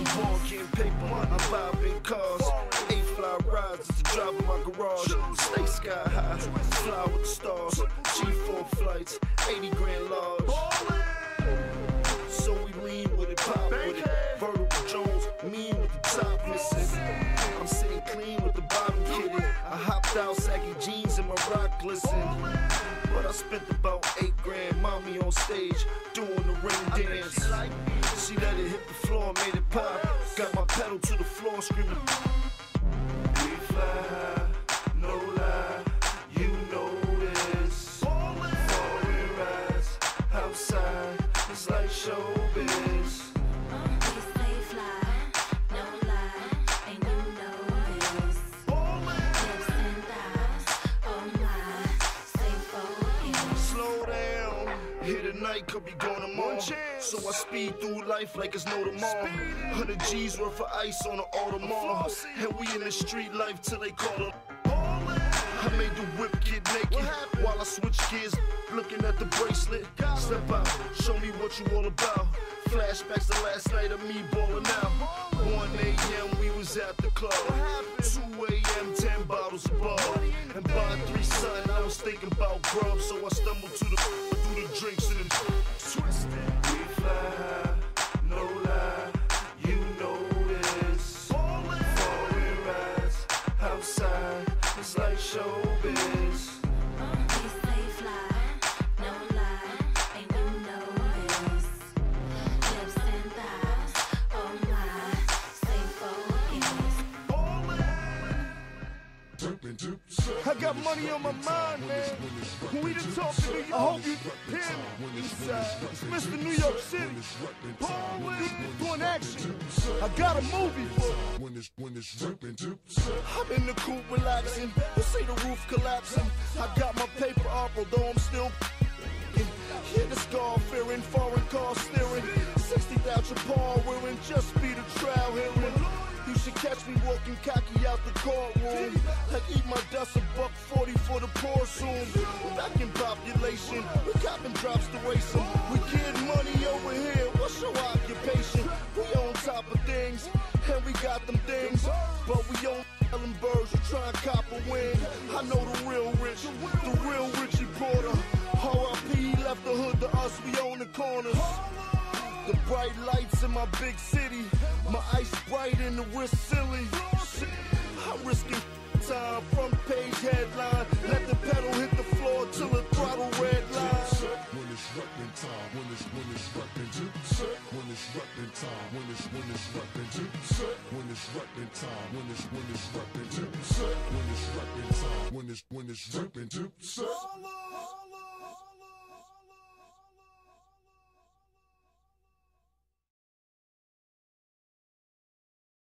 ball, getting paper, I buy big cars. 8 fly rides to drive in my garage. Stay sky high, fly with the stars. G4 flights, 80 grand large. So we lean with it, pop with it. Vertical Jones, mean with the top missing. I'm sitting clean with the bottom kitted. I hopped out, saggy jeans and my rock glisten. But I spent about 8 grand, mommy on stage, doing the ring dance. She let it hit the floor, made it pop. Got my pedal to the floor, screaming. We fly high, no lie, you know this. Foreign rides, outside, it's like showbiz. We stay fly, no lie, and you know this. Hips and thighs, oh my, stay focused. Slow down, here tonight, could be gone tomorrow. So I speed through life like it's no tomorrow. 100 G's worth of ice on the Audemars. And we in the street life till they call it. I made the whip get naked while I switch gears, looking at the bracelet. Step out, show me what you all about. Flashbacks to last night of me balling out. 1 a.m. we was at the club. 2 a.m. 10 bottles of ball. And by 3 something I was thinking about grub. So I stumbled through the drinks and then twisted. We fly high, no lie, you know this. Foreign rides, outside, it's like showbiz. We stay fly, no lie, and you know this. Hips and thighs, oh my, stay focused. I got money on my mind, man. When we done talk to New York, I hope you hear me. Eastside, it's Mr. New York City. Doing action. I got a movie for it. I'm in the coupe relaxing. You see the roof collapsing. I got my paper up, although I'm still yeah, the scar fearing, foreign car steering. 60,000 paw wearing, just be the trial hearing. You should catch me walking cocky out the courtroom. Like eat my dust, $1.40 for the poor soon. Back in population, we copping drops to race 'em. We get money over here, what's your occupation? We on top of things, and we got them things. But we on selling birds, you try and cop a win. I know the real rich, the real Richie Porter. R.I.P. left the hood to us, we own the corners. The bright lights in my big city, my ice bright and the wrist silly. I'm risking time, front page headline. Let the pedal hit the floor till the throttle red line. When it's reppin' time, when it's reppin' time, when it's reppin' time, when it's reppin' time, when it's reppin' time, when it's reppin' time, when it's reppin' time, when it's reppin' time.